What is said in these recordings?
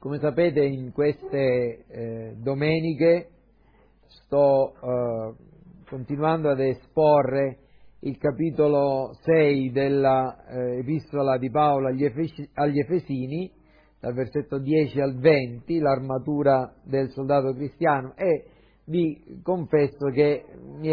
Come sapete, in queste domeniche sto continuando ad esporre il capitolo 6 della epistola di Paolo agli Efesini, dal versetto 10 al 20, l'armatura del soldato cristiano, e vi confesso che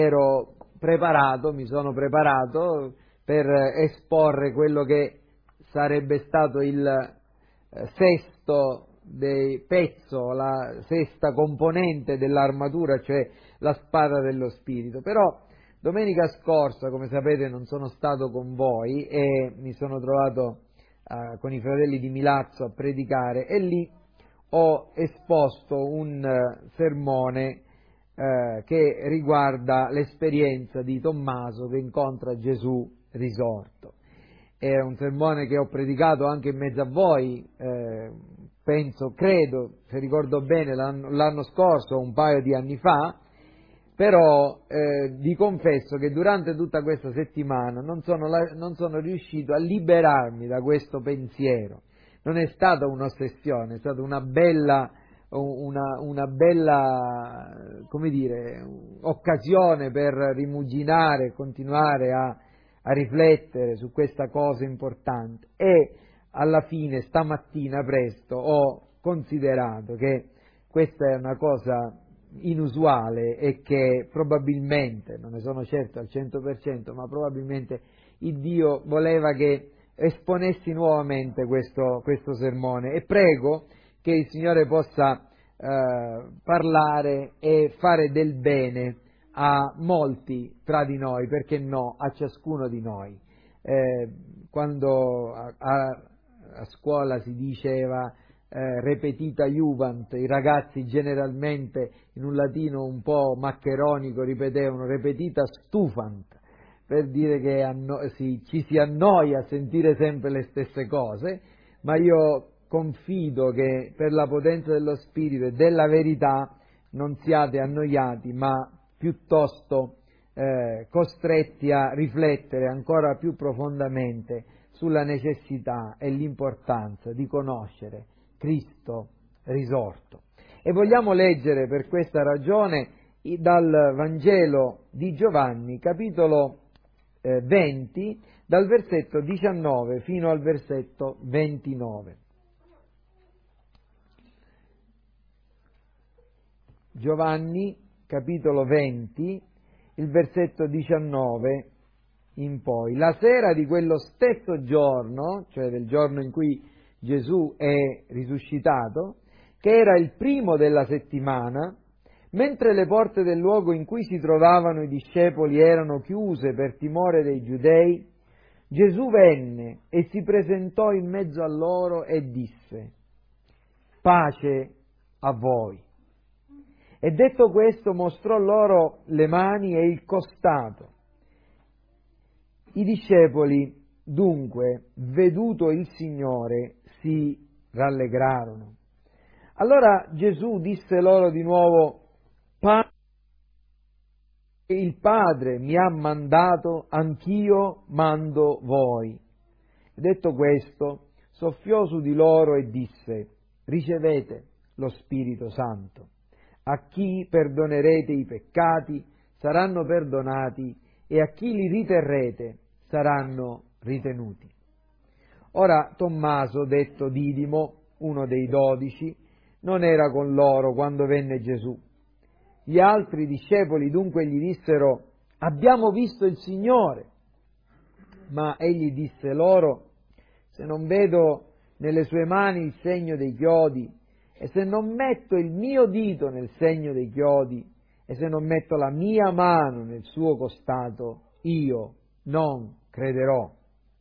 mi sono preparato per esporre quello che sarebbe stato il sesto pezzo, la sesta componente dell'armatura, cioè la spada dello Spirito. Però domenica scorsa, come sapete, non sono stato con voi e mi sono trovato con i fratelli di Milazzo a predicare, e lì ho esposto un sermone che riguarda l'esperienza di Tommaso che incontra Gesù risorto. È un sermone che ho predicato anche in mezzo a voi, credo, se ricordo bene, l'anno scorso, un paio di anni fa, però vi confesso che durante tutta questa settimana non sono riuscito a liberarmi da questo pensiero. Non è stata un'ossessione, è stata una bella, come dire, occasione per rimuginare e continuare a riflettere su questa cosa importante, e alla fine stamattina presto ho considerato che questa è una cosa inusuale e che probabilmente, non ne sono certo al 100%, ma probabilmente il Dio voleva che esponessi nuovamente questo sermone, e prego che il Signore possa parlare e fare del bene a molti tra di noi, perché no, a ciascuno di noi. Quando a scuola si diceva repetita iuvant, i ragazzi generalmente in un latino un po' maccheronico ripetevano repetita stufant, per dire che ci si annoia a sentire sempre le stesse cose, ma io confido che per la potenza dello Spirito e della verità non siate annoiati, ma piuttosto costretti a riflettere ancora più profondamente sulla necessità e l'importanza di conoscere Cristo risorto. E vogliamo leggere per questa ragione dal Vangelo di Giovanni, capitolo 20, dal versetto 19 fino al versetto 29. Giovanni, capitolo 20, il versetto 19 in poi. La sera di quello stesso giorno, cioè del giorno in cui Gesù è risuscitato, che era il primo della settimana, mentre le porte del luogo in cui si trovavano i discepoli erano chiuse per timore dei giudei, Gesù venne e si presentò in mezzo a loro e disse: pace a voi. E detto questo mostrò loro le mani e il costato. I discepoli dunque, veduto il Signore, si rallegrarono. Allora Gesù disse loro di nuovo: il Padre mi ha mandato, anch'io mando voi. Detto questo, soffiò su di loro e disse: ricevete lo Spirito Santo. A chi perdonerete i peccati saranno perdonati, e a chi li riterrete saranno ritenuti. Ora Tommaso, detto Didimo, uno dei 12, non era con loro quando venne Gesù. Gli altri discepoli dunque gli dissero: abbiamo visto il Signore. Ma egli disse loro: se non vedo nelle sue mani il segno dei chiodi, e se non metto il mio dito nel segno dei chiodi, e se non metto la mia mano nel suo costato, io non crederò.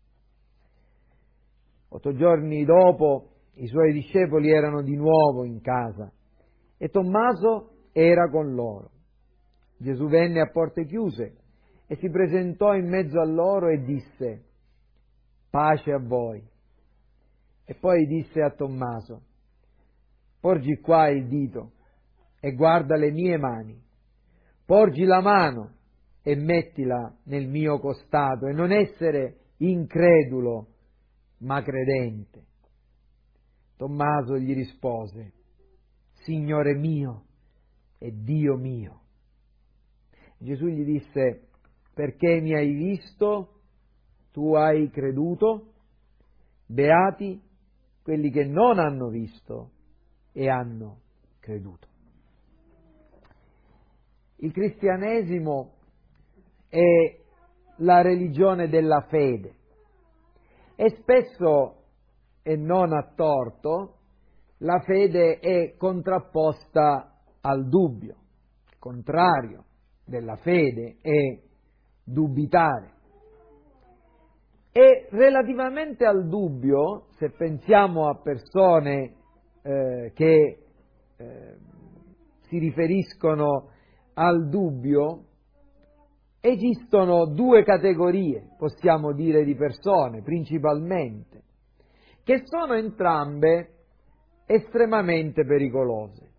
8 giorni dopo i suoi discepoli erano di nuovo in casa e Tommaso era con loro. Gesù venne a porte chiuse e si presentò in mezzo a loro e disse: pace a voi. E poi disse a Tommaso: porgi qua il dito e guarda le mie mani, porgi la mano e mettila nel mio costato, e non essere incredulo ma credente. Tommaso gli rispose: Signore mio e Dio mio. Gesù gli disse: perché mi hai visto, tu hai creduto? Beati quelli che non hanno visto e hanno creduto. Il cristianesimo è la religione della fede e spesso, e non a torto, la fede è contrapposta al dubbio. Il contrario della fede è dubitare. E relativamente al dubbio, se pensiamo a persone che si riferiscono al dubbio, esistono due categorie, possiamo dire, di persone, principalmente, che sono entrambe estremamente pericolose.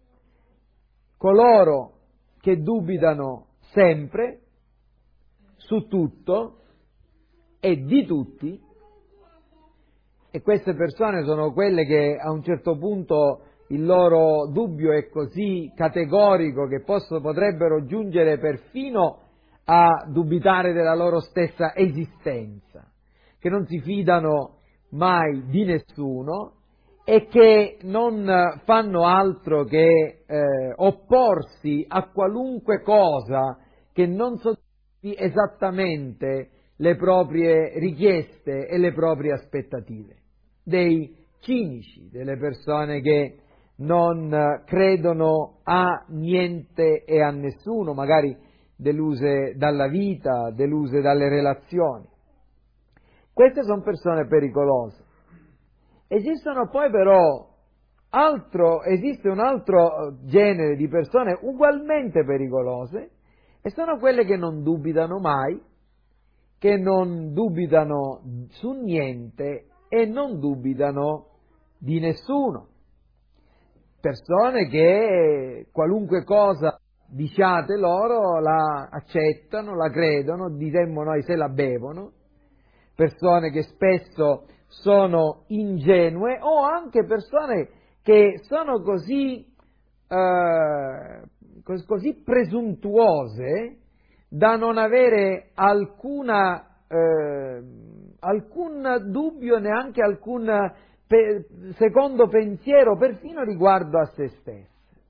Coloro che dubitano sempre, su tutto e di tutti, e queste persone sono quelle che a un certo punto il loro dubbio è così categorico che potrebbero giungere perfino a dubitare della loro stessa esistenza, che non si fidano mai di nessuno e che non fanno altro che opporsi a qualunque cosa che non soddisfi esattamente le proprie richieste e le proprie aspettative. Dei cinici, delle persone che non credono a niente e a nessuno, magari deluse dalla vita, deluse dalle relazioni. Queste sono persone pericolose. Esistono poi però esiste un altro genere di persone ugualmente pericolose, e sono quelle che non dubitano mai, che non dubitano su niente e non dubitano di nessuno. Persone che qualunque cosa diciate loro la accettano, la credono, diremmo noi se la bevono, persone che spesso sono ingenue, o anche persone che sono così presuntuose da non avere alcun dubbio, neanche alcun secondo pensiero, perfino riguardo a se stesse.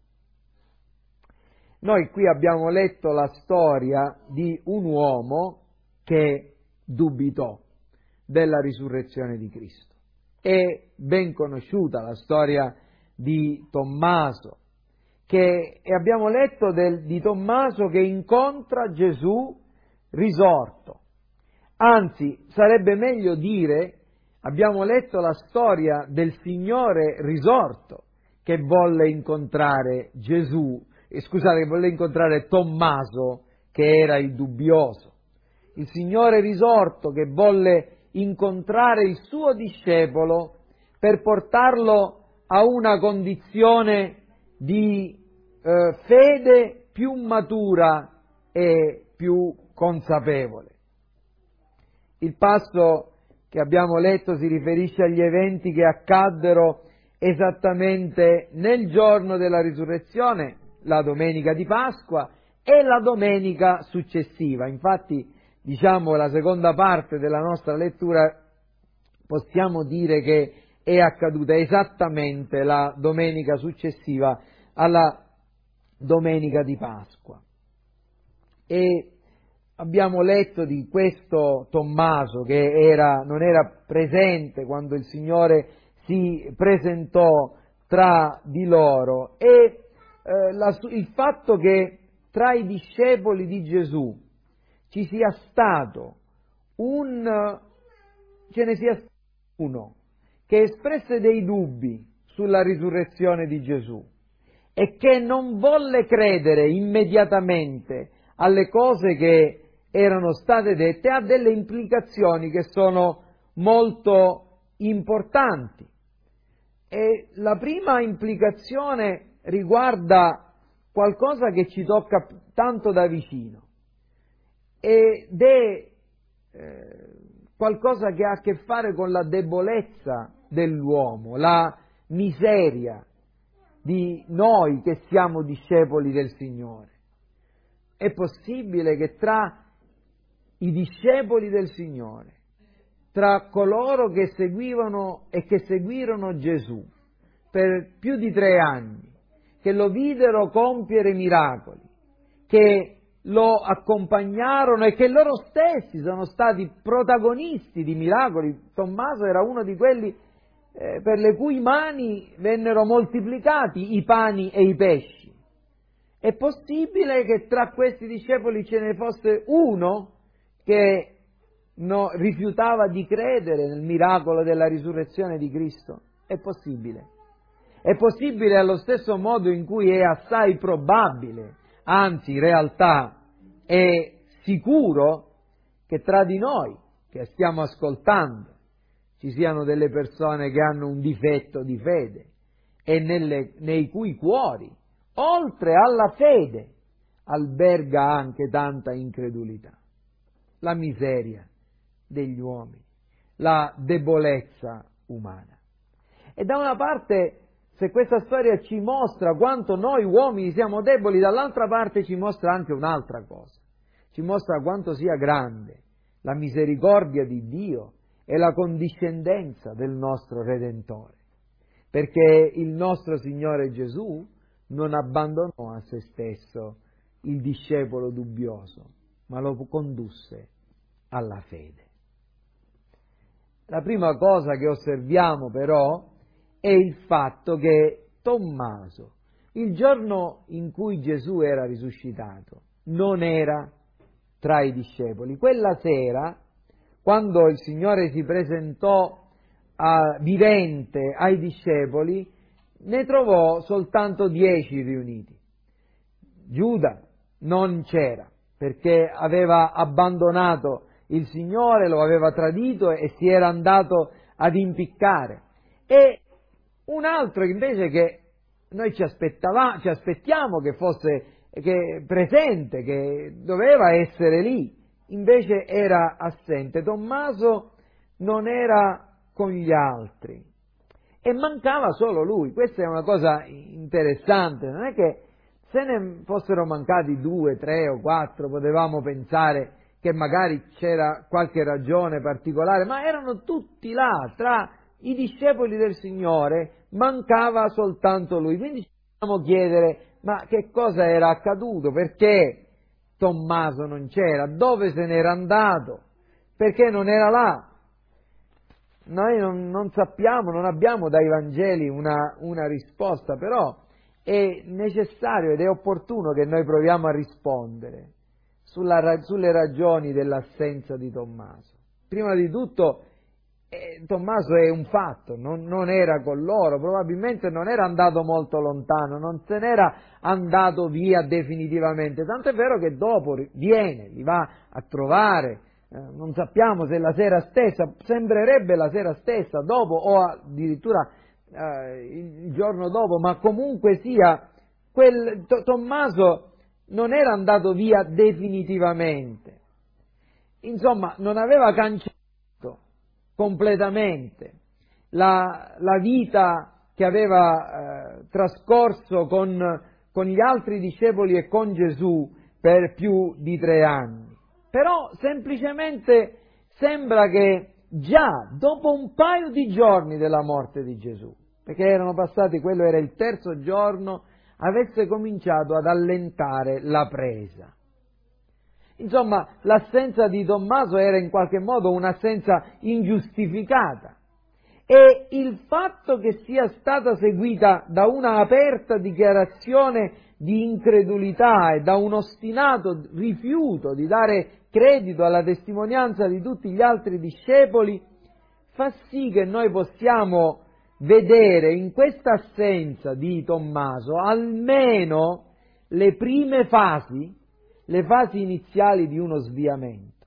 Noi qui abbiamo letto la storia di un uomo che dubitò della risurrezione di Cristo. È ben conosciuta la storia di Tommaso, e abbiamo letto di Tommaso che incontra Gesù risorto. Anzi, sarebbe meglio dire, abbiamo letto la storia del Signore risorto che volle incontrare volle incontrare Tommaso, che era il dubbioso. Il Signore risorto che volle incontrare il suo discepolo per portarlo a una condizione di fede più matura e più consapevole. Il passo che abbiamo letto si riferisce agli eventi che accaddero esattamente nel giorno della risurrezione, la domenica di Pasqua e la domenica successiva. Infatti, la seconda parte della nostra lettura possiamo dire che è accaduta esattamente la domenica successiva alla domenica di Pasqua. E abbiamo letto di questo Tommaso che non era presente quando il Signore si presentò tra di loro, e il fatto che tra i discepoli di Gesù ce ne sia stato uno che espresse dei dubbi sulla risurrezione di Gesù e che non volle credere immediatamente alle cose che erano state dette, ha delle implicazioni che sono molto importanti. E la prima implicazione riguarda qualcosa che ci tocca tanto da vicino, ed è qualcosa che ha a che fare con la debolezza dell'uomo, la miseria di noi che siamo discepoli del Signore. È possibile che tra i discepoli del Signore, tra coloro che seguivano e che seguirono Gesù per più di 3 anni, che lo videro compiere miracoli, che lo accompagnarono e che loro stessi sono stati protagonisti di miracoli. Tommaso era uno di quelli per le cui mani vennero moltiplicati i pani e i pesci. È possibile che tra questi discepoli ce ne fosse uno che rifiutava di credere nel miracolo della risurrezione di Cristo? È possibile. È possibile allo stesso modo in cui è assai probabile, anzi in realtà è sicuro, che tra di noi che stiamo ascoltando ci siano delle persone che hanno un difetto di fede e nei cui cuori, oltre alla fede, alberga anche tanta incredulità, la miseria degli uomini, la debolezza umana. E da una parte, se questa storia ci mostra quanto noi uomini siamo deboli, dall'altra parte ci mostra anche un'altra cosa. Ci mostra quanto sia grande la misericordia di Dio e la condiscendenza del nostro Redentore. Perché il nostro Signore Gesù non abbandonò a se stesso il discepolo dubbioso, ma lo condusse alla fede. La prima cosa che osserviamo però è il fatto che Tommaso, il giorno in cui Gesù era risuscitato, non era tra i discepoli. Quella sera, quando il Signore si presentò vivente ai discepoli, ne trovò soltanto 10 riuniti. Giuda non c'era, perché aveva abbandonato il Signore, lo aveva tradito e si era andato ad impiccare. E un altro invece che noi ci aspettiamo che fosse presente, che doveva essere lì, invece era assente. Tommaso non era con gli altri e mancava solo lui. Questa è una cosa interessante, non è che se ne fossero mancati 2, 3 o 4 potevamo pensare che magari c'era qualche ragione particolare, ma erano tutti là, tra i discepoli del Signore mancava soltanto lui. Quindi ci dobbiamo chiedere, ma che cosa era accaduto? Perché Tommaso non c'era? Dove se n'era andato? Perché non era là? Noi non sappiamo, non abbiamo dai Vangeli una risposta, però è necessario ed è opportuno che noi proviamo a rispondere sulle ragioni dell'assenza di Tommaso. Prima di tutto, Tommaso è un fatto, non era con loro, probabilmente non era andato molto lontano, non se n'era andato via definitivamente, tanto è vero che dopo viene, li va a trovare, non sappiamo se la sera stessa, sembrerebbe la sera stessa, dopo o addirittura il giorno dopo, ma comunque sia, Tommaso non era andato via definitivamente, insomma non aveva cancellato completamente la vita che aveva trascorso con gli altri discepoli e con Gesù per più di 3 anni. Però semplicemente sembra che già dopo un paio di giorni della morte di Gesù, perché erano passati, quello era il 3° giorno, avesse cominciato ad allentare la presa. Insomma, l'assenza di Tommaso era in qualche modo un'assenza ingiustificata e il fatto che sia stata seguita da una aperta dichiarazione di incredulità e da un ostinato rifiuto di dare credito alla testimonianza di tutti gli altri discepoli fa sì che noi possiamo vedere in questa assenza di Tommaso almeno le prime fasi, le fasi iniziali di uno sviamento.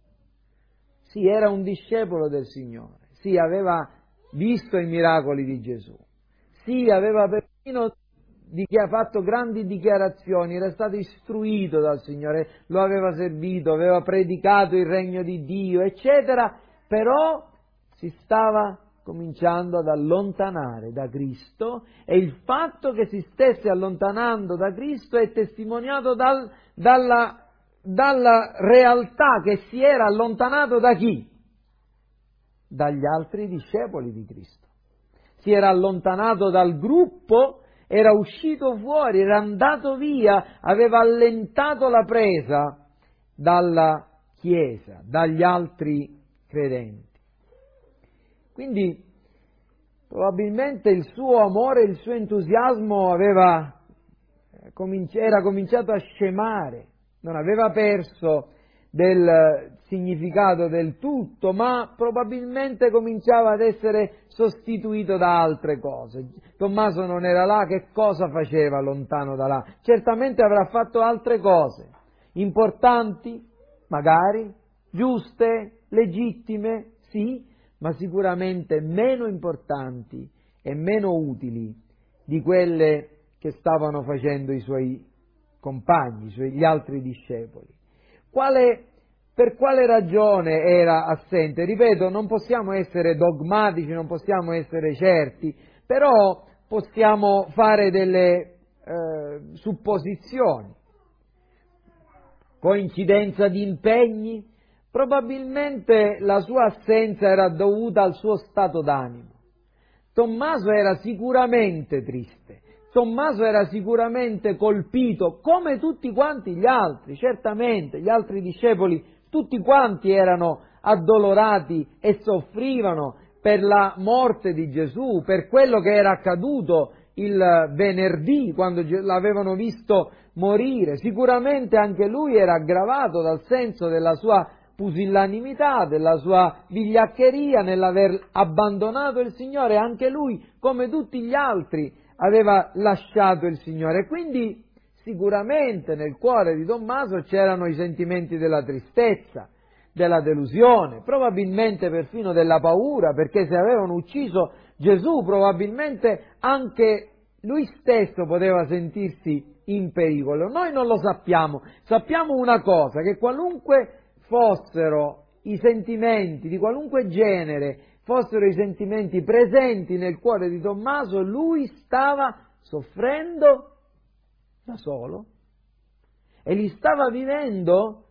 Sì, era un discepolo del Signore, sì, aveva visto i miracoli di Gesù, sì, aveva perfino fatto grandi dichiarazioni, era stato istruito dal Signore, lo aveva servito, aveva predicato il regno di Dio, eccetera, però si stava cominciando ad allontanare da Cristo, e il fatto che si stesse allontanando da Cristo è testimoniato dalla realtà che si era allontanato da chi? Dagli altri discepoli di Cristo. Si era allontanato dal gruppo, era uscito fuori, era andato via, aveva allentato la presa dalla Chiesa, dagli altri credenti. Quindi probabilmente il suo amore, il suo entusiasmo era cominciato a scemare, non aveva perso del significato del tutto, ma probabilmente cominciava ad essere sostituito da altre cose. Tommaso non era là, che cosa faceva lontano da là? Certamente avrà fatto altre cose, importanti, magari, giuste, legittime, sì, ma sicuramente meno importanti e meno utili di quelle che stavano facendo i suoi compagni, gli altri discepoli. Per quale ragione era assente? Ripeto, non possiamo essere dogmatici, non possiamo essere certi, però possiamo fare delle supposizioni. Coincidenza di impegni? Probabilmente la sua assenza era dovuta al suo stato d'animo. Tommaso era sicuramente triste, Tommaso era sicuramente colpito, come tutti quanti gli altri, certamente, gli altri discepoli, tutti quanti erano addolorati e soffrivano per la morte di Gesù, per quello che era accaduto il venerdì quando l'avevano visto morire. Sicuramente anche lui era aggravato dal senso della sua pusillanimità, della sua vigliaccheria nell'aver abbandonato il Signore. Anche lui, come tutti gli altri, aveva lasciato il Signore. Quindi sicuramente nel cuore di Tommaso c'erano i sentimenti della tristezza, della delusione, probabilmente perfino della paura, perché se avevano ucciso Gesù probabilmente anche lui stesso poteva sentirsi in pericolo. Noi non lo sappiamo, sappiamo una cosa, che qualunque fossero i sentimenti di qualunque genere, fossero i sentimenti presenti nel cuore di Tommaso, lui stava soffrendo da solo e li stava vivendo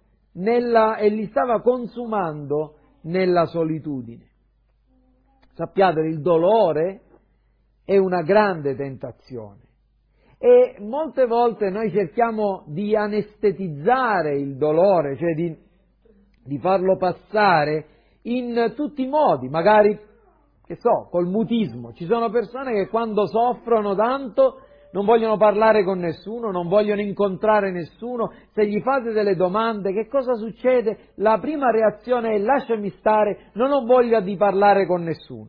e li stava consumando nella solitudine. Sappiate, il dolore è una grande tentazione e molte volte noi cerchiamo di anestetizzare il dolore, cioè di farlo passare in tutti i modi, magari, col mutismo. Ci sono persone che quando soffrono tanto non vogliono parlare con nessuno, non vogliono incontrare nessuno. Se gli fate delle domande, che cosa succede? La prima reazione è: lasciami stare, non ho voglia di parlare con nessuno.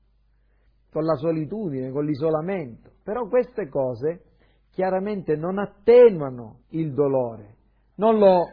Con la solitudine, con l'isolamento. Però queste cose chiaramente non attenuano il dolore, non lo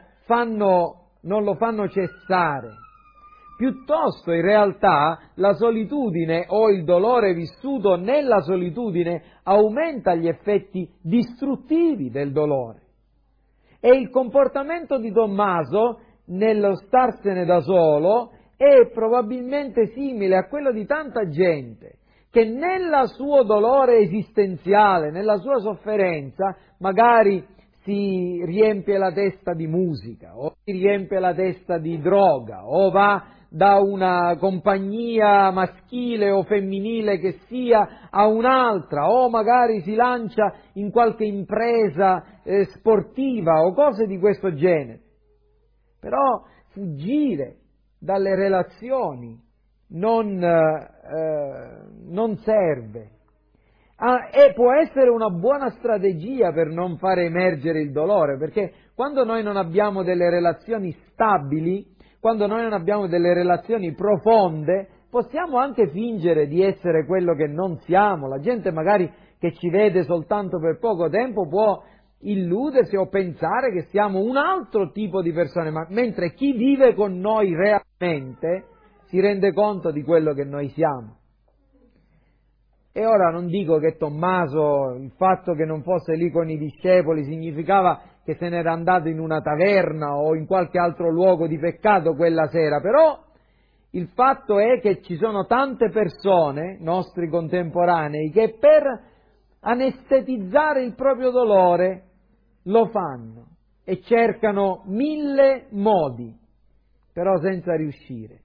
fanno cessare. Piuttosto, in realtà, la solitudine o il dolore vissuto nella solitudine aumenta gli effetti distruttivi del dolore. E il comportamento di Tommaso, nello starsene da solo, è probabilmente simile a quello di tanta gente che nel suo dolore esistenziale, nella sua sofferenza, magari si riempie la testa di musica, o si riempie la testa di droga, o va da una compagnia maschile o femminile che sia a un'altra, o magari si lancia in qualche impresa sportiva o cose di questo genere. Però fuggire dalle relazioni non serve. E può essere una buona strategia per non far emergere il dolore, perché quando noi non abbiamo delle relazioni stabili, quando noi non abbiamo delle relazioni profonde, possiamo anche fingere di essere quello che non siamo. La gente magari che ci vede soltanto per poco tempo può illudersi o pensare che siamo un altro tipo di persone, mentre chi vive con noi realmente si rende conto di quello che noi siamo. E ora non dico che Tommaso, il fatto che non fosse lì con i discepoli, significava che se n'era andato in una taverna o in qualche altro luogo di peccato quella sera, però Il fatto è che ci sono tante persone, nostri contemporanei, che per anestetizzare il proprio dolore lo fanno e cercano 1000 modi, però senza riuscire.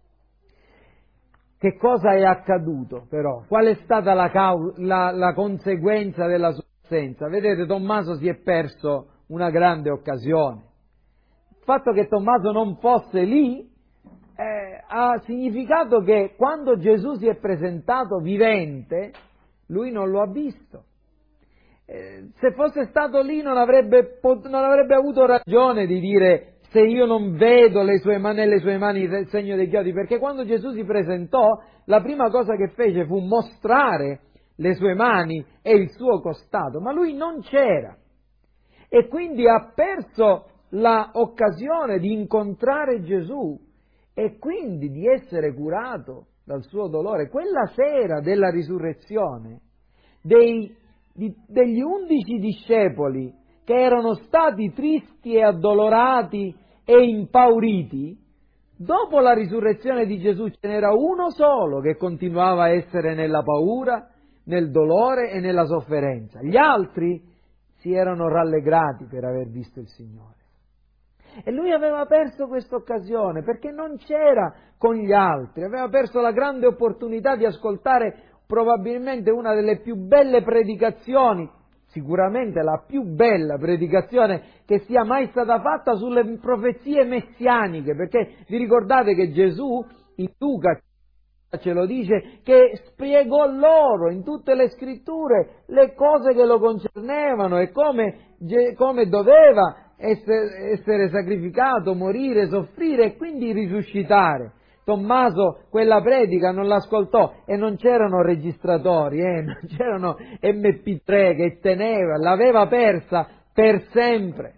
Che cosa è accaduto però? Qual è stata la conseguenza della sua assenza? Vedete, Tommaso si è perso una grande occasione. Il fatto che Tommaso non fosse lì ha significato che quando Gesù si è presentato vivente, lui non lo ha visto. Se fosse stato lì non avrebbe avuto ragione di dire: se io non vedo nelle sue mani il segno dei chiodi, perché quando Gesù si presentò, la prima cosa che fece fu mostrare le sue mani e il suo costato, ma lui non c'era. E quindi ha perso l'occasione di incontrare Gesù e quindi di essere curato dal suo dolore. Quella sera della risurrezione, degli 11 discepoli che erano stati tristi e addolorati e impauriti, dopo la risurrezione di Gesù ce n'era uno solo che continuava a essere nella paura, nel dolore e nella sofferenza. Gli altri si erano rallegrati per aver visto il Signore. E lui aveva perso questa occasione perché non c'era con gli altri, aveva perso la grande opportunità di ascoltare probabilmente una delle più belle predicazioni, sicuramente la più bella predicazione che sia mai stata fatta sulle profezie messianiche, perché vi ricordate che Gesù in Luca ce lo dice, che spiegò loro in tutte le scritture le cose che lo concernevano e come doveva essere sacrificato, morire, soffrire e quindi risuscitare. Tommaso quella predica non l'ascoltò e non c'erano registratori, non c'erano MP3 che teneva, l'aveva persa per sempre.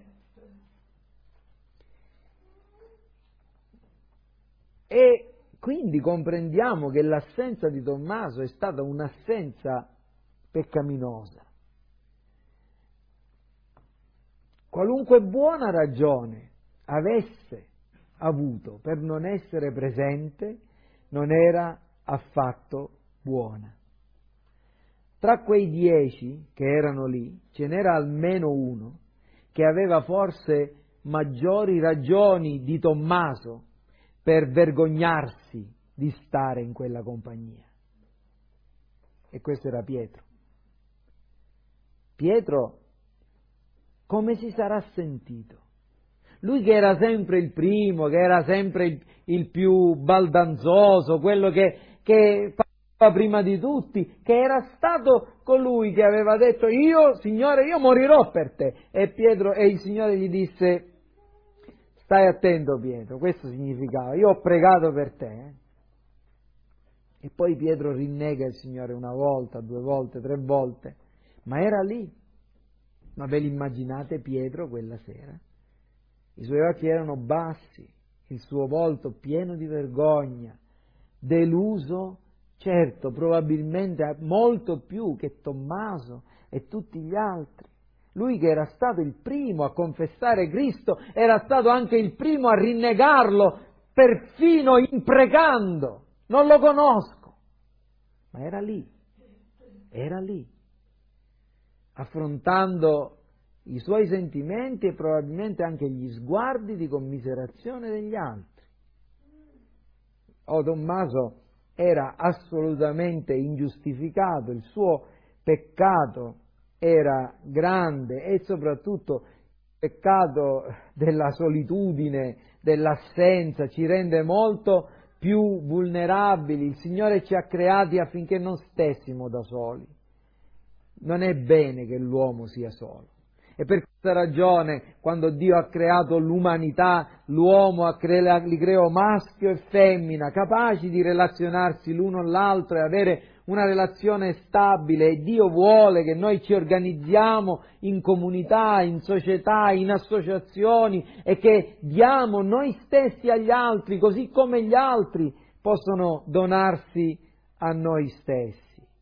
E quindi comprendiamo che l'assenza di Tommaso è stata un'assenza peccaminosa. Qualunque buona ragione avesse avuto per non essere presente, non era affatto buona. Tra quei 10 che erano lì, ce n'era almeno uno che aveva forse maggiori ragioni di Tommaso per vergognarsi di stare in quella compagnia. E questo era Pietro. Pietro, come si sarà sentito? Lui che era sempre il primo, che era sempre il più baldanzoso, quello che parlava prima di tutti, che era stato colui che aveva detto: io, Signore, io morirò per te. E il Signore gli disse: stai attento Pietro, questo significava: io ho pregato per te. E poi Pietro rinnega il Signore una volta, 2 volte, 3 volte, ma era lì. Ma ve l'immaginate Pietro quella sera? I suoi occhi erano bassi, il suo volto pieno di vergogna, deluso, certo, probabilmente molto più che Tommaso e tutti gli altri. Lui che era stato il primo a confessare Cristo, era stato anche il primo a rinnegarlo, perfino imprecando: non lo conosco. Ma era lì, affrontando i suoi sentimenti e probabilmente anche gli sguardi di commiserazione degli altri. Tommaso era assolutamente ingiustificato, il suo peccato era grande e soprattutto il peccato della solitudine, dell'assenza, ci rende molto più vulnerabili. Il Signore ci ha creati affinché non stessimo da soli. Non è bene che l'uomo sia solo. E per questa ragione, quando Dio ha creato l'umanità, l'uomo li creò maschio e femmina, capaci di relazionarsi l'uno all'altro e avere una relazione stabile. E Dio vuole che noi ci organizziamo in comunità, in società, in associazioni e che diamo noi stessi agli altri, così come gli altri possono donarsi a noi stessi.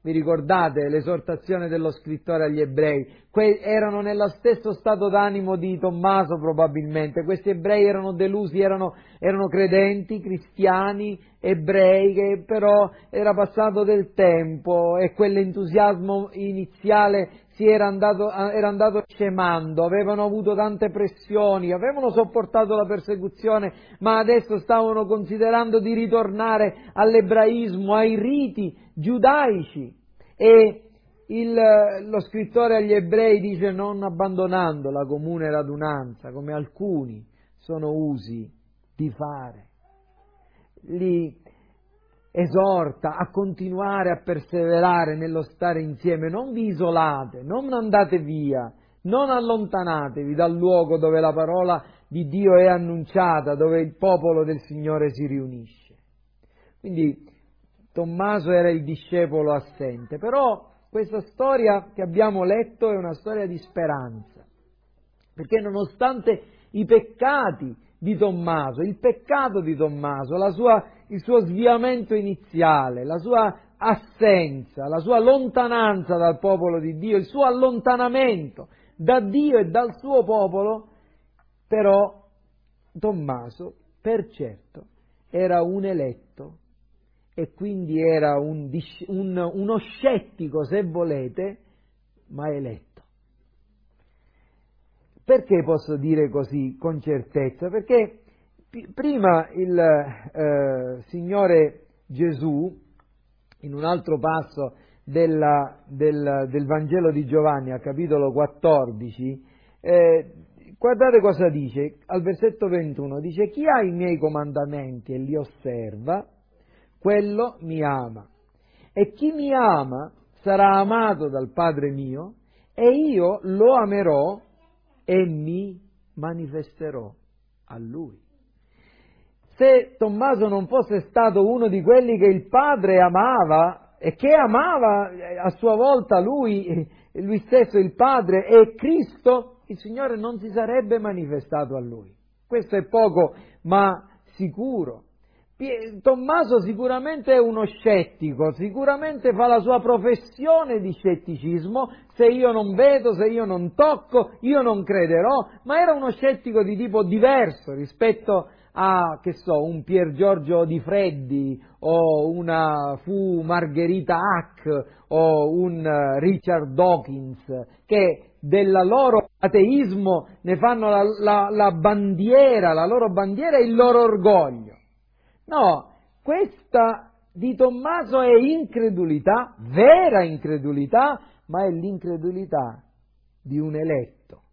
Vi ricordate l'esortazione dello scrittore agli ebrei? Erano nello stesso stato d'animo di Tommaso probabilmente. Questi ebrei erano delusi, erano credenti, cristiani, ebrei, che però era passato del tempo e quell'entusiasmo iniziale era andato scemando, avevano avuto tante pressioni, avevano sopportato la persecuzione, ma adesso stavano considerando di ritornare all'ebraismo, ai riti giudaici. E lo scrittore agli ebrei dice: non abbandonando la comune radunanza, come alcuni sono usi di fare. Li esorta a continuare a perseverare nello stare insieme, non vi isolate, non andate via, non allontanatevi dal luogo dove la parola di Dio è annunciata, dove il popolo del Signore si riunisce. Quindi Tommaso era il discepolo assente, però questa storia che abbiamo letto è una storia di speranza, perché nonostante i peccati di Tommaso, il peccato di Tommaso, il suo sviamento iniziale, la sua assenza, la sua lontananza dal popolo di Dio, il suo allontanamento da Dio e dal suo popolo, però Tommaso, per certo, era un eletto e quindi era uno scettico, se volete, ma eletto. Perché posso dire così con certezza? Perché prima il Signore Gesù, in un altro passo del Vangelo di Giovanni, al capitolo 14, guardate cosa dice, al versetto 21, dice: chi ha i miei comandamenti e li osserva, quello mi ama, e chi mi ama sarà amato dal Padre mio, e io lo amerò e mi manifesterò a Lui. Se Tommaso non fosse stato uno di quelli che il Padre amava e che amava a sua volta lui stesso, il Padre e Cristo, il Signore non si sarebbe manifestato a lui. Questo è poco ma sicuro. Tommaso sicuramente è uno scettico, sicuramente fa la sua professione di scetticismo: se io non vedo, se io non tocco, io non crederò, ma era uno scettico di tipo diverso rispetto a, un Pier Giorgio Di Freddi o una fu Margherita Hack o un Richard Dawkins, che del loro ateismo ne fanno la bandiera, la loro bandiera e il loro orgoglio. No, questa di Tommaso è incredulità, vera incredulità, ma è l'incredulità di un eletto,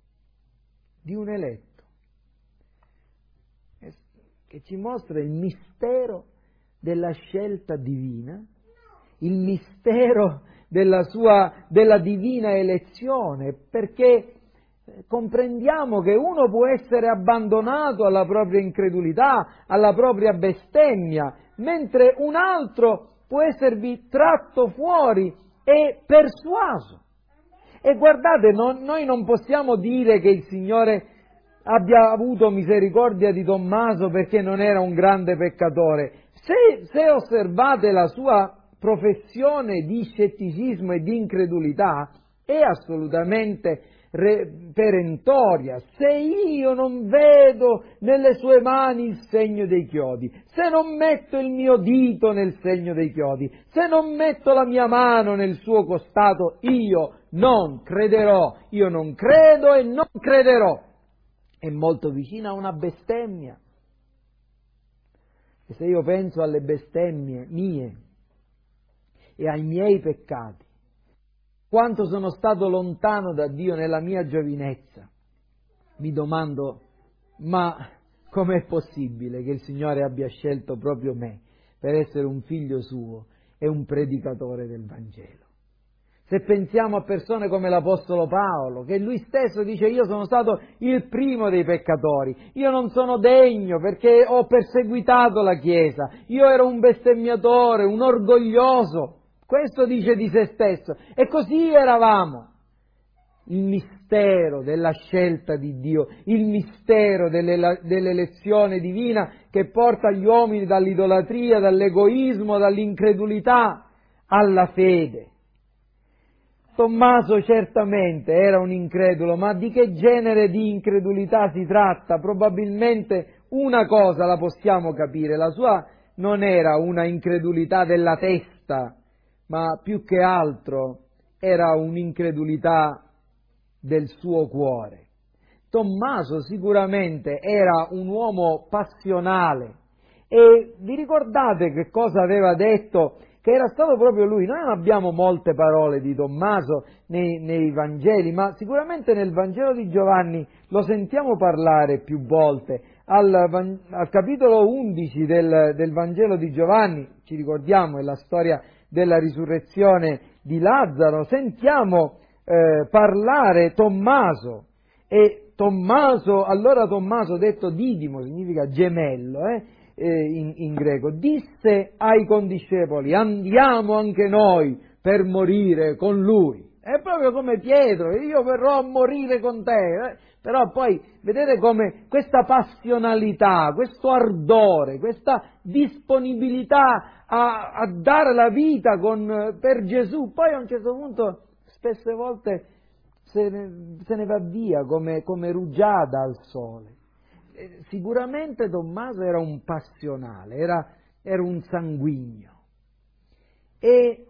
che ci mostra il mistero della scelta divina, il mistero della divina elezione, perché comprendiamo che uno può essere abbandonato alla propria incredulità, alla propria bestemmia, mentre un altro può esservi tratto fuori e persuaso. E guardate, noi non possiamo dire che il Signore abbia avuto misericordia di Tommaso perché non era un grande peccatore. Se osservate la sua professione di scetticismo e di incredulità, è assolutamente perentoria. Se io non vedo nelle sue mani il segno dei chiodi, se non metto il mio dito nel segno dei chiodi, se non metto la mia mano nel suo costato, io non crederò, io non credo e non crederò. È molto vicina a una bestemmia. E se io penso alle bestemmie mie e ai miei peccati, quanto sono stato lontano da Dio nella mia giovinezza, mi domando: ma com'è possibile che il Signore abbia scelto proprio me per essere un figlio suo e un predicatore del Vangelo? Se pensiamo a persone come l'Apostolo Paolo, che lui stesso dice: io sono stato il primo dei peccatori, io non sono degno perché ho perseguitato la Chiesa, io ero un bestemmiatore, un orgoglioso. Questo dice di se stesso, e così eravamo. Il mistero della scelta di Dio, il mistero dell'elezione divina che porta gli uomini dall'idolatria, dall'egoismo, dall'incredulità alla fede. Tommaso certamente era un incredulo, ma di che genere di incredulità si tratta? Probabilmente una cosa la possiamo capire, la sua non era una incredulità della testa, ma più che altro era un'incredulità del suo cuore. Tommaso sicuramente era un uomo passionale e vi ricordate che cosa aveva detto? Che era stato proprio lui. Noi non abbiamo molte parole di Tommaso nei Vangeli, ma sicuramente nel Vangelo di Giovanni lo sentiamo parlare più volte. Al capitolo 11 del Vangelo di Giovanni, ci ricordiamo, è la storia della risurrezione di Lazzaro, sentiamo parlare Tommaso. E Tommaso, allora Tommaso, detto Didimo, significa gemello, in greco, disse ai condiscepoli: andiamo anche noi per morire con lui. È proprio come Pietro: io verrò a morire con te. Però poi vedete come questa passionalità, questo ardore, questa disponibilità a dare la vita per Gesù, poi a un certo punto spesse volte se ne va via come rugiada al sole. Sicuramente Tommaso era un passionale, era un sanguigno e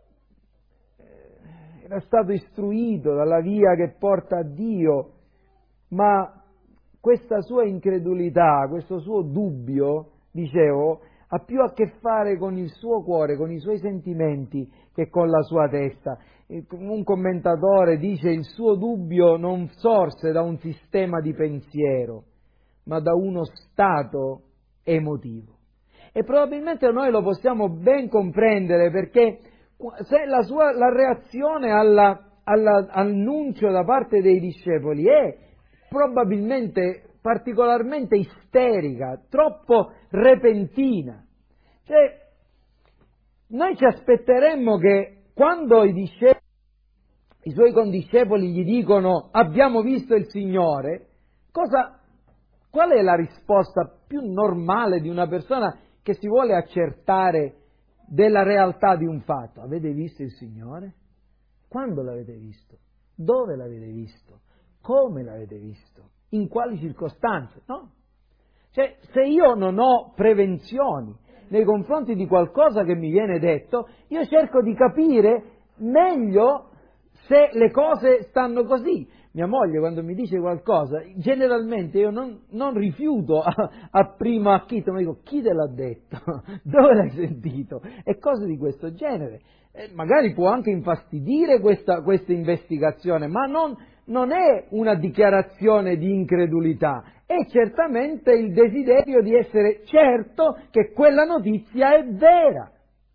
era stato istruito dalla via che porta a Dio, ma questa sua incredulità, questo suo dubbio, dicevo, ha più a che fare con il suo cuore, con i suoi sentimenti, che con la sua testa. Un commentatore dice: il suo dubbio non sorse da un sistema di pensiero, ma da uno stato emotivo. E probabilmente noi lo possiamo ben comprendere, perché se la reazione all'annuncio da parte dei discepoli è probabilmente particolarmente isterica, troppo repentina. Cioè, noi ci aspetteremmo che quando i suoi condiscepoli gli dicono: abbiamo visto il Signore, qual è la risposta più normale di una persona che si vuole accertare della realtà di un fatto? Avete visto il Signore? Quando l'avete visto? Dove l'avete visto? Come l'avete visto? In quali circostanze? No? Cioè, se io non ho prevenzioni nei confronti di qualcosa che mi viene detto, io cerco di capire meglio se le cose stanno così. Mia moglie, quando mi dice qualcosa, generalmente io non rifiuto a primo acchito, ma dico: chi te l'ha detto? Dove l'hai sentito? E cose di questo genere. Magari può anche infastidire questa investigazione, ma non è una dichiarazione di incredulità, è certamente il desiderio di essere certo che quella notizia è vera.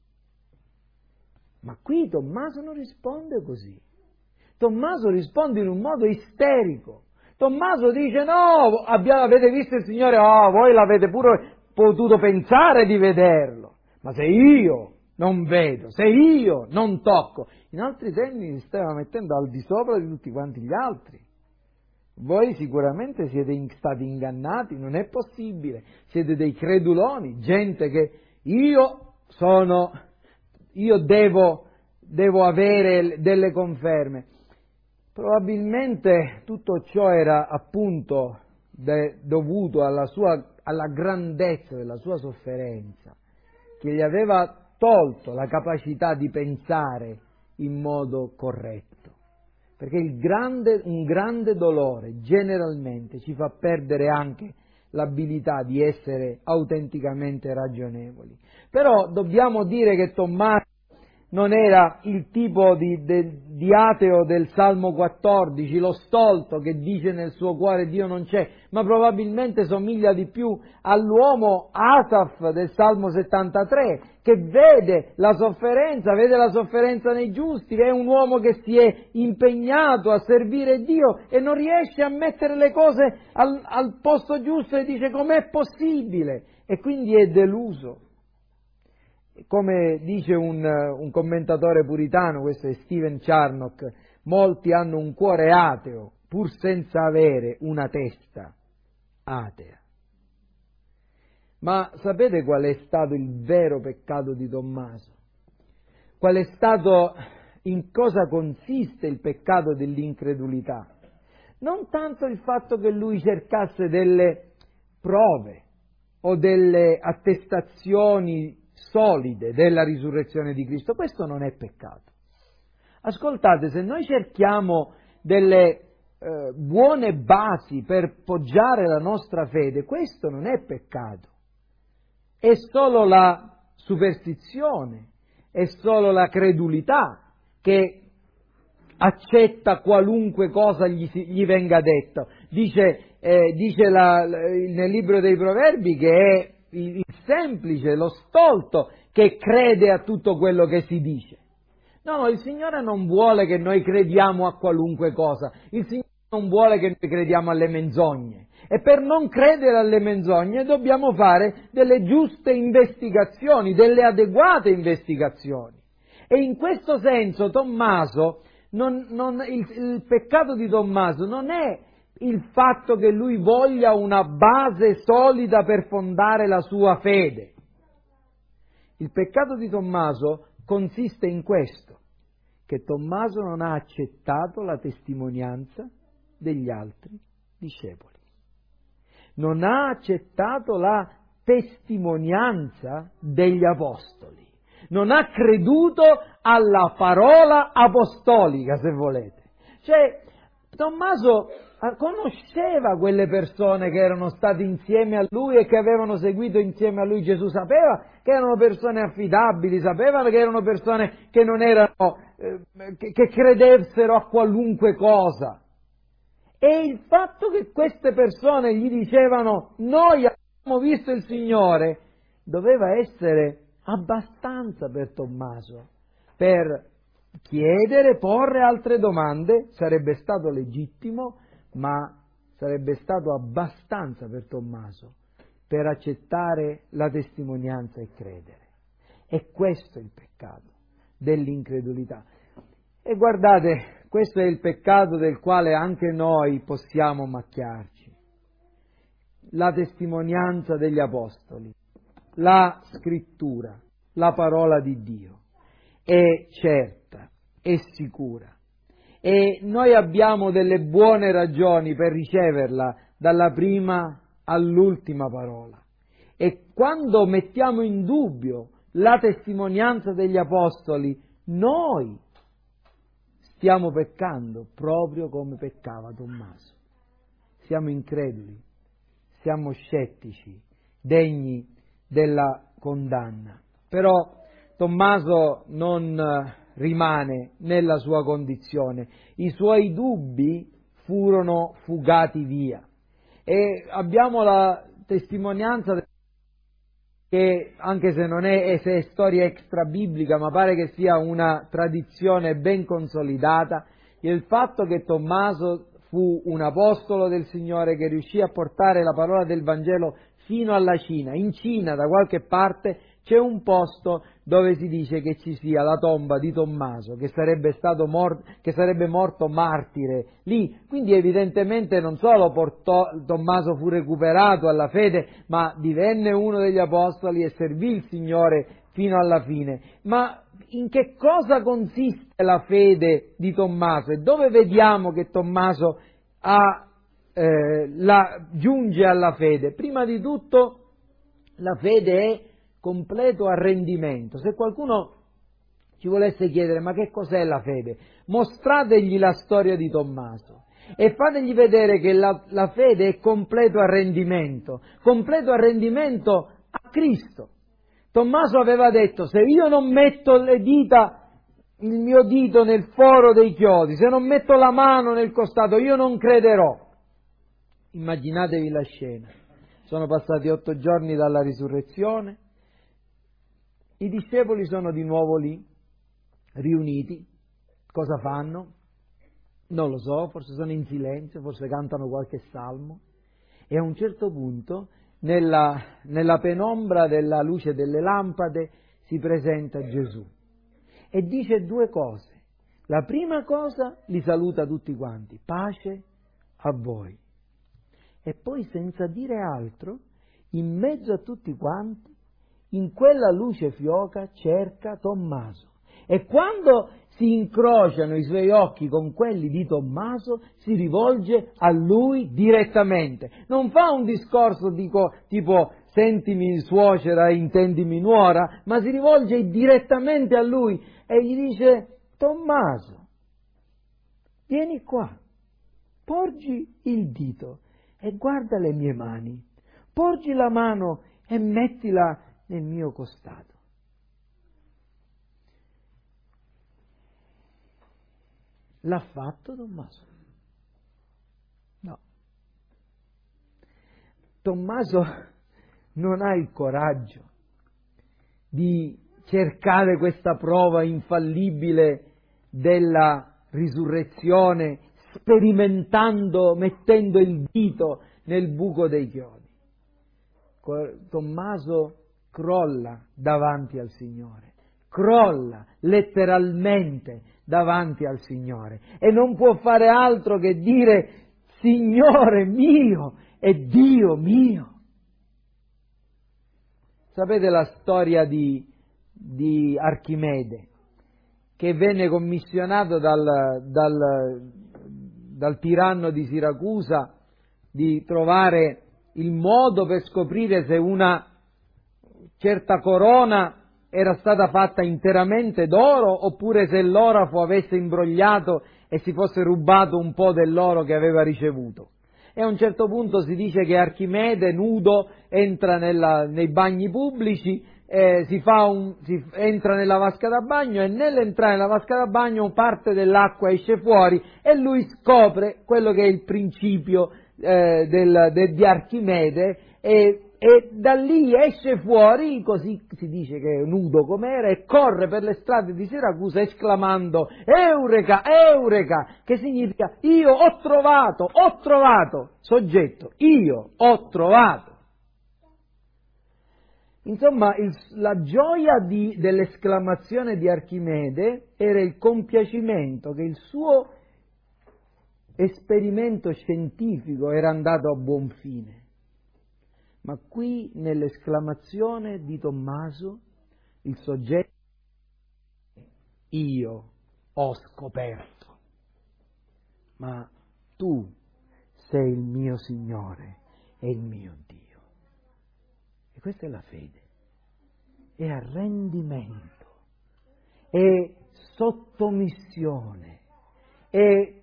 Ma qui Tommaso non risponde così. Tommaso risponde in un modo isterico. Tommaso dice: no, avete visto il Signore? Oh, voi l'avete pure potuto pensare di vederlo. Ma se io non vedo, se io non tocco, in altri termini si stava mettendo al di sopra di tutti quanti gli altri. Voi sicuramente siete stati ingannati, non è possibile, siete dei creduloni, gente che io devo avere delle conferme. Probabilmente tutto ciò era appunto dovuto alla grandezza della sua sofferenza, che gli aveva tolto la capacità di pensare in modo corretto. Perché un grande dolore generalmente ci fa perdere anche l'abilità di essere autenticamente ragionevoli. Però dobbiamo dire che Tommaso non era il tipo di ateo del Salmo 14, lo stolto che dice nel suo cuore Dio non c'è, ma probabilmente somiglia di più all'uomo Asaf del Salmo 73, che vede la sofferenza nei giusti, è un uomo che si è impegnato a servire Dio e non riesce a mettere le cose al posto giusto e dice: com'è possibile? E quindi è deluso. Come dice un commentatore puritano, questo è Stephen Charnock, molti hanno un cuore ateo pur senza avere una testa atea. Ma sapete qual è stato il vero peccato di Tommaso? Qual è stato in cosa consiste il peccato dell'incredulità. Non tanto il fatto che lui cercasse delle prove o delle attestazioni solide della risurrezione di Cristo, questo non è peccato. Ascoltate, se noi cerchiamo delle buone basi per poggiare la nostra fede, questo non è peccato. È solo la superstizione, è solo la credulità che accetta qualunque cosa gli venga detto. Dice nel libro dei Proverbi che è il semplice, lo stolto che crede a tutto quello che si dice. No, il Signore non vuole che noi crediamo a qualunque cosa, il Signore non vuole che noi crediamo alle menzogne. E per non credere alle menzogne dobbiamo fare delle giuste investigazioni, delle adeguate investigazioni. E in questo senso Tommaso, il peccato di Tommaso non è il fatto che lui voglia una base solida per fondare la sua fede. Il peccato di Tommaso consiste in questo, che Tommaso non ha accettato la testimonianza degli altri discepoli. Non ha accettato la testimonianza degli apostoli. Non ha creduto alla parola apostolica, se volete. Cioè, Tommaso conosceva quelle persone che erano state insieme a lui e che avevano seguito insieme a lui Gesù, sapeva che erano persone affidabili, sapeva che erano persone che non erano, che credessero a qualunque cosa. E il fatto che queste persone gli dicevano noi abbiamo visto il Signore doveva essere abbastanza per Tommaso per chiedere, porre altre domande, sarebbe stato legittimo, ma sarebbe stato abbastanza per Tommaso per accettare la testimonianza e credere. E questo è il peccato dell'incredulità. E guardate, questo è il peccato del quale anche noi possiamo macchiarci. La testimonianza degli apostoli, la scrittura, la parola di Dio è certa, è sicura. E noi abbiamo delle buone ragioni per riceverla dalla prima all'ultima parola. E quando mettiamo in dubbio la testimonianza degli apostoli, noi stiamo peccando proprio come peccava Tommaso. Siamo increduli, siamo scettici, degni della condanna. Però Tommaso non rimane nella sua condizione, i suoi dubbi furono fugati via. E abbiamo la testimonianza che, anche se non è, se è storia extra biblica, ma pare che sia una tradizione ben consolidata, il fatto che Tommaso fu un apostolo del Signore che riuscì a portare la parola del Vangelo fino alla Cina. In Cina, da qualche parte, c'è un posto dove si dice che ci sia la tomba di Tommaso, che sarebbe morto martire lì. Quindi evidentemente non solo Tommaso fu recuperato alla fede, ma divenne uno degli apostoli e servì il Signore fino alla fine. Ma in che cosa consiste la fede di Tommaso? E dove vediamo che Tommaso giunge alla fede? Prima di tutto la fede è completo arrendimento. Se qualcuno ci volesse chiedere ma che cos'è la fede, mostrategli la storia di Tommaso e fategli vedere che la fede è completo arrendimento a Cristo. Tommaso aveva detto: se io non metto il mio dito nel foro dei chiodi, se non metto la mano nel costato, io non crederò. Immaginatevi la scena. Sono passati 8 giorni dalla risurrezione, i discepoli sono di nuovo lì, riuniti. Cosa fanno? Non lo so, forse sono in silenzio, forse cantano qualche salmo. E a un certo punto, nella penombra della luce delle lampade, si presenta Gesù e dice 2 cose. La prima cosa, li saluta tutti quanti: pace a voi. E poi, senza dire altro, in mezzo a tutti quanti, in quella luce fioca, cerca Tommaso. E quando si incrociano i suoi occhi con quelli di Tommaso, si rivolge a lui direttamente. Non fa un discorso tipo sentimi suocera, intendimi nuora, ma si rivolge direttamente a lui e gli dice: Tommaso, vieni qua, porgi il dito e guarda le mie mani, porgi la mano e mettila nel mio costato. L'ha fatto Tommaso? No. Tommaso non ha il coraggio di cercare questa prova infallibile della risurrezione, sperimentando, mettendo il dito nel buco dei chiodi. Tommaso crolla davanti al Signore, crolla letteralmente davanti al Signore e non può fare altro che dire: Signore mio e Dio mio. Sapete la storia di Archimede, che venne commissionato dal tiranno di Siracusa di trovare il modo per scoprire se una certa corona era stata fatta interamente d'oro oppure se l'orafo avesse imbrogliato e si fosse rubato un po' dell'oro che aveva ricevuto. E a un certo punto si dice che Archimede, nudo, entra nei bagni pubblici, entra nella vasca da bagno e nell'entrare nella vasca da bagno parte dell'acqua esce fuori e lui scopre quello che è il principio di Archimede e da lì esce fuori, così si dice che è nudo com'era, e corre per le strade di Siracusa esclamando: Eureka, Eureka, che significa io ho trovato, soggetto, io ho trovato. Insomma, la gioia dell'esclamazione di Archimede era il compiacimento che il suo esperimento scientifico era andato a buon fine. Ma qui nell'esclamazione di Tommaso il soggetto: io ho scoperto, ma tu sei il mio Signore e il mio Dio. E questa è la fede, è arrendimento, è sottomissione, è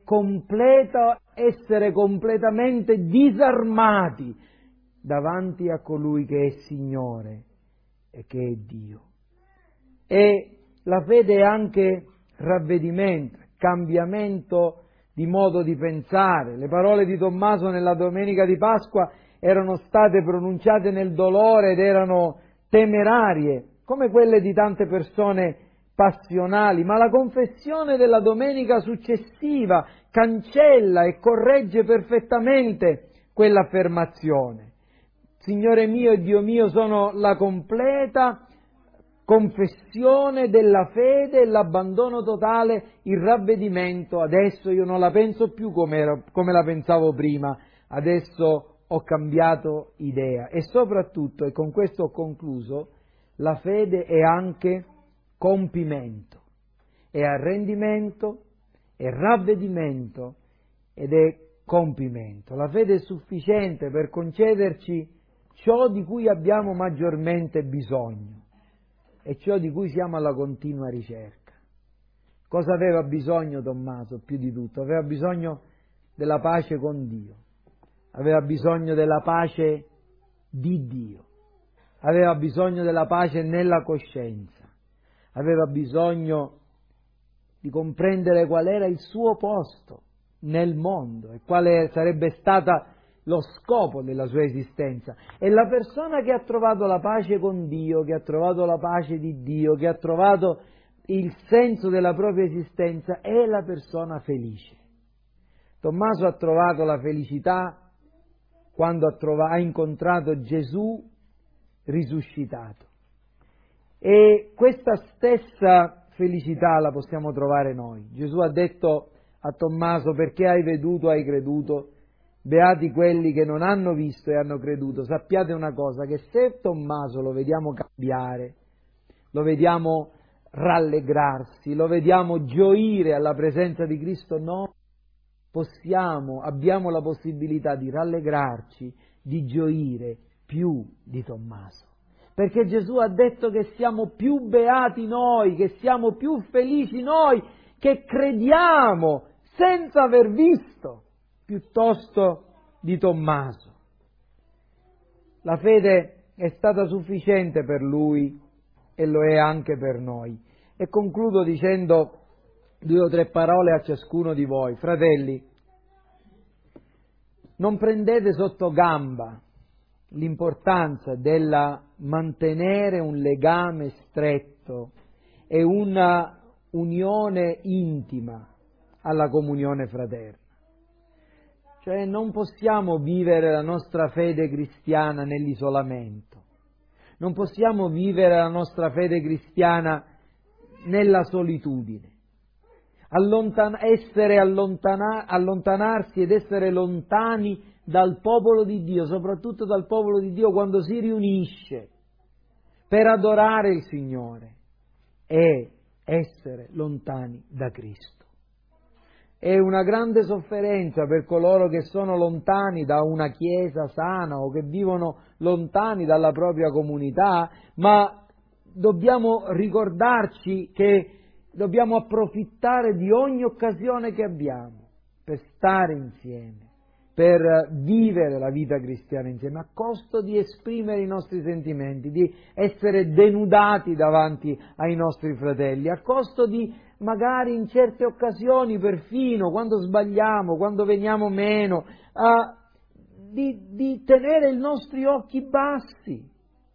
essere completamente disarmati davanti a colui che è Signore e che è Dio. E la fede è anche ravvedimento, cambiamento di modo di pensare. Le parole di Tommaso nella domenica di Pasqua erano state pronunciate nel dolore ed erano temerarie, come quelle di tante persone passionali, ma la confessione della domenica successiva cancella e corregge perfettamente quell'affermazione. Signore mio e Dio mio sono la completa confessione della fede e l'abbandono totale, il ravvedimento. Adesso io non la penso più come la pensavo prima, adesso ho cambiato idea. E soprattutto, e con questo ho concluso, la fede è anche compimento, è arrendimento, è ravvedimento ed è compimento. La fede è sufficiente per concederci ciò di cui abbiamo maggiormente bisogno e ciò di cui siamo alla continua ricerca. Cosa aveva bisogno Tommaso più di tutto? Aveva bisogno della pace con Dio, aveva bisogno della pace di Dio, aveva bisogno della pace nella coscienza, aveva bisogno di comprendere qual era il suo posto nel mondo e quale sarebbe stata lo scopo della sua esistenza. E la persona che ha trovato la pace con Dio, che ha trovato la pace di Dio, che ha trovato il senso della propria esistenza, è la persona felice. Tommaso ha trovato la felicità quando ha incontrato Gesù risuscitato. E questa stessa felicità la possiamo trovare noi. Gesù ha detto a Tommaso: perché hai veduto, hai creduto. Beati quelli che non hanno visto e hanno creduto. Sappiate una cosa, che se Tommaso lo vediamo cambiare, lo vediamo rallegrarsi, lo vediamo gioire alla presenza di Cristo, noi abbiamo la possibilità di rallegrarci, di gioire più di Tommaso. Perché Gesù ha detto che siamo più beati noi, che siamo più felici noi, che crediamo senza aver visto, piuttosto di Tommaso. La fede è stata sufficiente per lui e lo è anche per noi. E concludo dicendo 2 o 3 parole a ciascuno di voi. Fratelli, non prendete sotto gamba l'importanza della mantenere un legame stretto e una unione intima alla comunione fraterna. Cioè non possiamo vivere la nostra fede cristiana nell'isolamento, non possiamo vivere la nostra fede cristiana nella solitudine. Allontanarsi ed essere lontani dal popolo di Dio, soprattutto dal popolo di Dio quando si riunisce per adorare il Signore, è essere lontani da Cristo. È una grande sofferenza per coloro che sono lontani da una chiesa sana o che vivono lontani dalla propria comunità, ma dobbiamo ricordarci che dobbiamo approfittare di ogni occasione che abbiamo per stare insieme, per vivere la vita cristiana insieme, a costo di esprimere i nostri sentimenti, di essere denudati davanti ai nostri fratelli, a costo di magari in certe occasioni, perfino quando sbagliamo, quando veniamo meno, di tenere i nostri occhi bassi.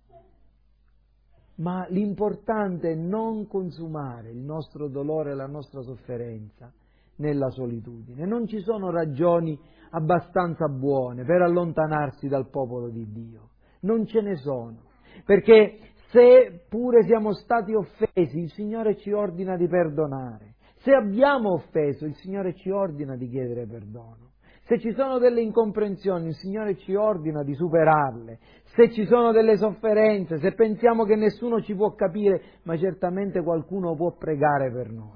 Ma l'importante è non consumare il nostro dolore e la nostra sofferenza nella solitudine. Non ci sono ragioni abbastanza buone per allontanarsi dal popolo di Dio. Non ce ne sono. Perché se pure siamo stati offesi, il Signore ci ordina di perdonare. Se abbiamo offeso, il Signore ci ordina di chiedere perdono. Se ci sono delle incomprensioni, il Signore ci ordina di superarle. Se ci sono delle sofferenze, se pensiamo che nessuno ci può capire, ma certamente qualcuno può pregare per noi.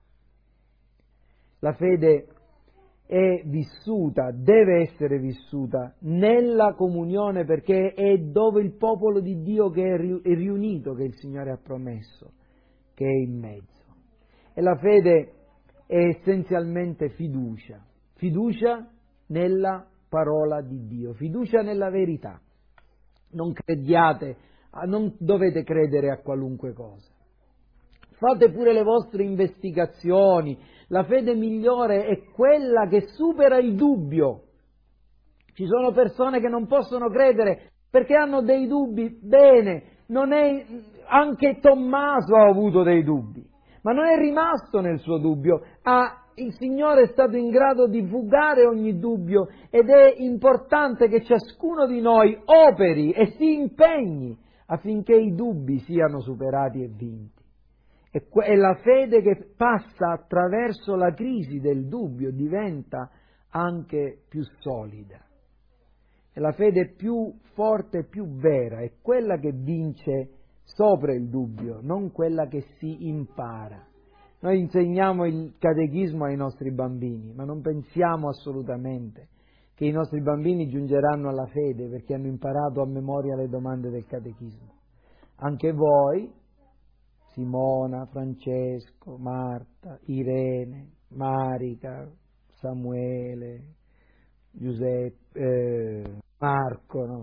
La fede è vissuta, deve essere vissuta nella comunione, perché è dove il popolo di Dio che è riunito, che il Signore ha promesso, che è in mezzo. E la fede è essenzialmente fiducia nella parola di Dio, fiducia nella verità. Non dovete credere a qualunque cosa. Fate pure le vostre investigazioni. La fede migliore è quella che supera il dubbio. Ci sono persone che non possono credere perché hanno dei dubbi. Bene, anche Tommaso ha avuto dei dubbi, ma non è rimasto nel suo dubbio. Il Signore è stato in grado di fugare ogni dubbio ed è importante che ciascuno di noi operi e si impegni affinché i dubbi siano superati e vinti. È la fede che passa attraverso la crisi del dubbio, diventa anche più solida. E la fede più forte e più vera è quella che vince sopra il dubbio, non quella che si impara. Noi insegniamo il catechismo ai nostri bambini, ma non pensiamo assolutamente che i nostri bambini giungeranno alla fede perché hanno imparato a memoria le domande del catechismo. Anche voi, Simona, Francesco, Marta, Irene, Marica, Samuele, Giuseppe, Marco, no?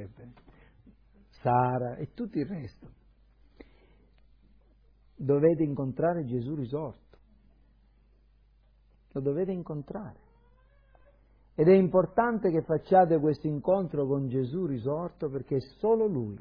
Sara e tutto il resto. Dovete incontrare Gesù risorto. Lo dovete incontrare. Ed è importante che facciate questo incontro con Gesù risorto, perché è solo Lui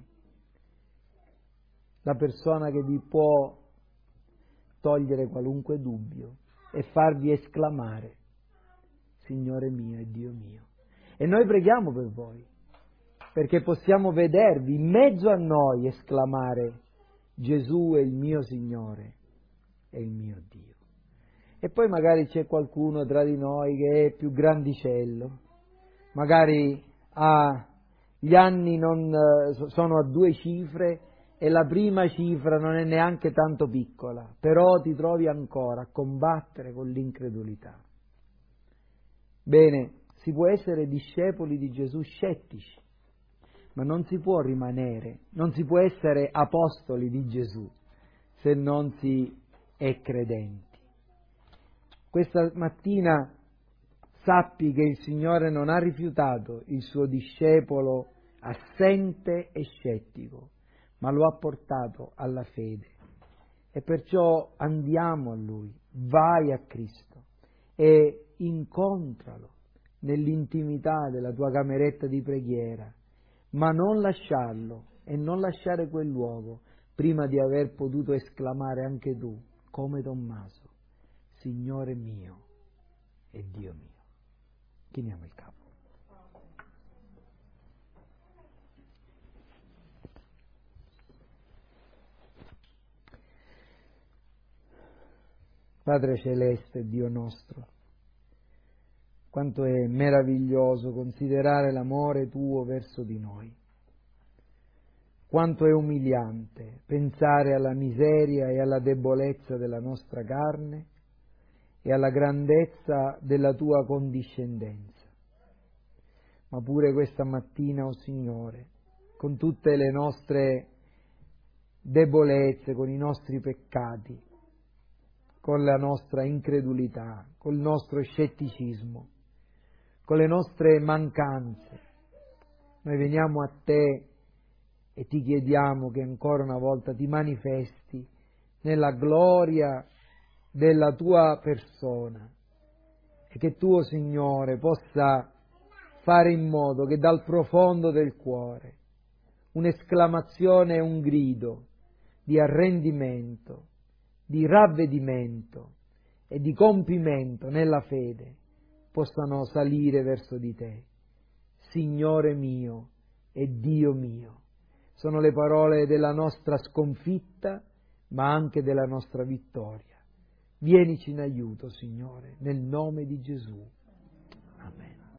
la persona che vi può togliere qualunque dubbio e farvi esclamare: Signore mio e Dio mio. E noi preghiamo per voi, perché possiamo vedervi in mezzo a noi esclamare: Gesù è il mio Signore e il mio Dio. E poi magari c'è qualcuno tra di noi che è più grandicello, magari gli anni sono a 2 cifre e la prima cifra non è neanche tanto piccola, però ti trovi ancora a combattere con l'incredulità. Bene, si può essere discepoli di Gesù scettici, ma non si può rimanere, non si può essere apostoli di Gesù se non si è credenti. Questa mattina sappi che il Signore non ha rifiutato il suo discepolo assente e scettico, ma lo ha portato alla fede. E perciò andiamo a Lui, vai a Cristo e incontralo nell'intimità della tua cameretta di preghiera, ma non lasciarlo e non lasciare quel luogo prima di aver potuto esclamare anche tu, come Tommaso, Signore mio e Dio mio. Chiniamo il capo. Padre Celeste, Dio nostro, quanto è meraviglioso considerare l'amore tuo verso di noi, quanto è umiliante pensare alla miseria e alla debolezza della nostra carne e alla grandezza della tua condiscendenza. Ma pure questa mattina, o Signore, con tutte le nostre debolezze, con i nostri peccati, con la nostra incredulità, col nostro scetticismo, con le nostre mancanze, noi veniamo a te e ti chiediamo che ancora una volta ti manifesti nella gloria della tua persona e che tuo Signore possa fare in modo che dal profondo del cuore un'esclamazione e un grido di arrendimento, di ravvedimento e di compimento nella fede possano salire verso di te. Signore mio e Dio mio, sono le parole della nostra sconfitta, ma anche della nostra vittoria. Vienici in aiuto, Signore, nel nome di Gesù.